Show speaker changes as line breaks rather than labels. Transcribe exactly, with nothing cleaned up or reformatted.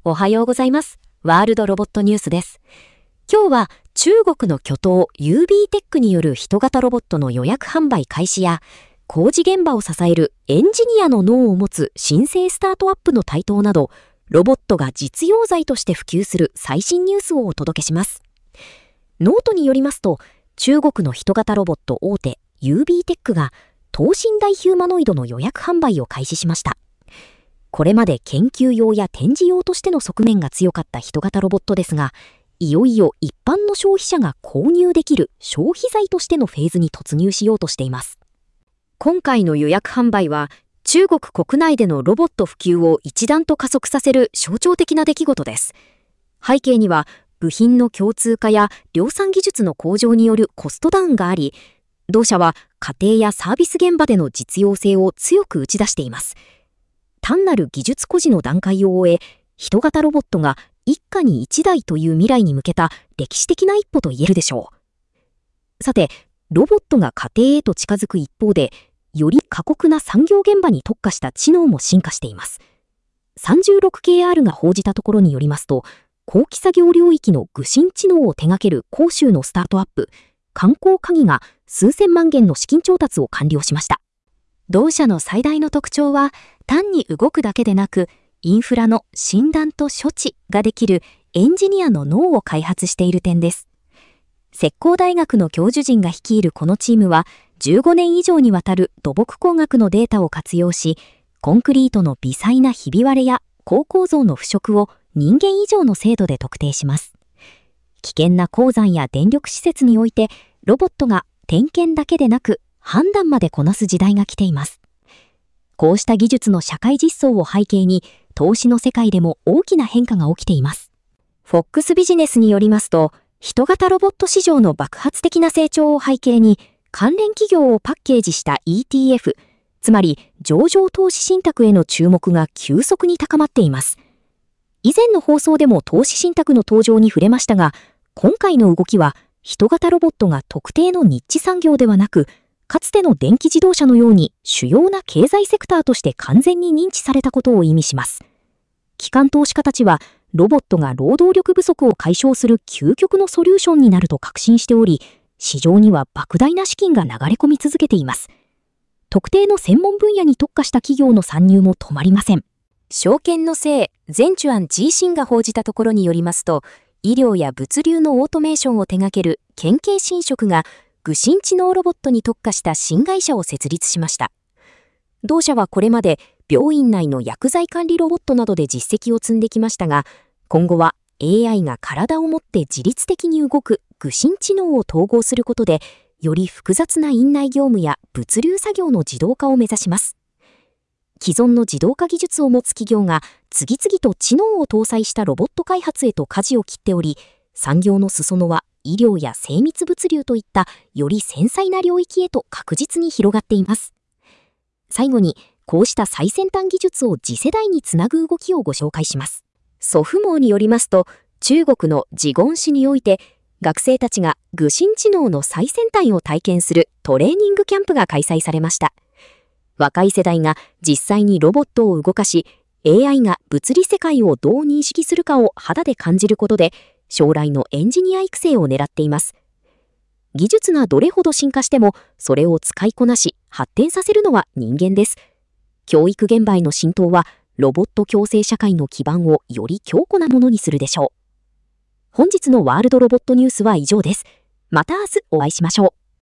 おはようございます。ワールドロボットニュースです。今日は中国の巨頭 ユービー テックによる人型ロボットの予約販売開始や、工事現場を支えるエンジニアの脳を持つ新生スタートアップの台頭など、ロボットが実用材として普及する最新ニュースをお届けします。ノートによりますと、中国の人型ロボット大手 ユービー テックが等身大ヒューマノイドの予約販売を開始しました。これまで研究用や展示用としての側面が強かった人型ロボットですが、いよいよ一般の消費者が購入できる消費財としてのフェーズに突入しようとしています。今回の予約販売は、中国国内でのロボット普及を一段と加速させる象徴的な出来事です。背景には、部品の共通化や量産技術の向上によるコストダウンがあり、同社は家庭やサービス現場での実用性を強く打ち出しています。単なる技術孤児の段階を終え、人型ロボットが一家に一台という未来に向けた歴史的な一歩と言えるでしょう。さて、ロボットが家庭へと近づく一方で、より過酷な産業現場に特化した知能も進化しています。さんじゅうろくケーアール が報じたところによりますと、後期作業領域の具心知能を手掛ける広州のスタートアップ、観光鍵が数千万元の資金調達を完了しました。同社の最大の特徴は、単に動くだけでなく、インフラの診断と処置ができるエンジニアの脳を開発している点です。浙江大学の教授陣が率いるこのチームは、じゅうごねん以上にわたる土木工学のデータを活用し、コンクリートの微細なひび割れや高構造の腐食を人間以上の精度で特定します。危険な鉱山や電力施設において、ロボットが点検だけでなく、判断までこなす時代が来ています。こうした技術の社会実装を背景に、投資の世界でも大きな変化が起きています。フォックスビジネスによりますと、人型ロボット市場の爆発的な成長を背景に、関連企業をパッケージした イーティーエフ、つまり上場投資信託への注目が急速に高まっています。以前の放送でも投資信託の登場に触れましたが、今回の動きは、人型ロボットが特定のニッチ産業ではなく、かつての電気自動車のように主要な経済セクターとして完全に認知されたことを意味します。機関投資家たちは、ロボットが労働力不足を解消する究極のソリューションになると確信しており、市場には莫大な資金が流れ込み続けています。特定の専門分野に特化した企業の参入も止まりません。証券の精、ゼンチュアン G シンが報じたところによりますと、医療や物流のオートメーションを手掛ける県警新職が、具心知能ロボットに特化した新会社を設立しました。同社はこれまで病院内の薬剤管理ロボットなどで実績を積んできましたが、今後は エーアイ が体を持って自律的に動く具心知能を統合することで、より複雑な院内業務や物流作業の自動化を目指します。既存の自動化技術を持つ企業が次々と知能を搭載したロボット開発へと舵を切っており、産業の裾野は医療や精密物流といったより繊細な領域へと確実に広がっています。最後に、こうした最先端技術を次世代につなぐ動きをご紹介します。ソフモーによりますと、中国のジゴン市において、学生たちが具心知能の最先端を体験するトレーニングキャンプが開催されました。若い世代が実際にロボットを動かし、エーアイ が物理世界をどう認識するかを肌で感じることで、将来のエンジニア育成を狙っています。技術がどれほど進化しても、それを使いこなし、発展させるのは人間です。教育現場への浸透は、ロボット共生社会の基盤をより強固なものにするでしょう。本日のワールドロボットニュースは以上です。また明日お会いしましょう。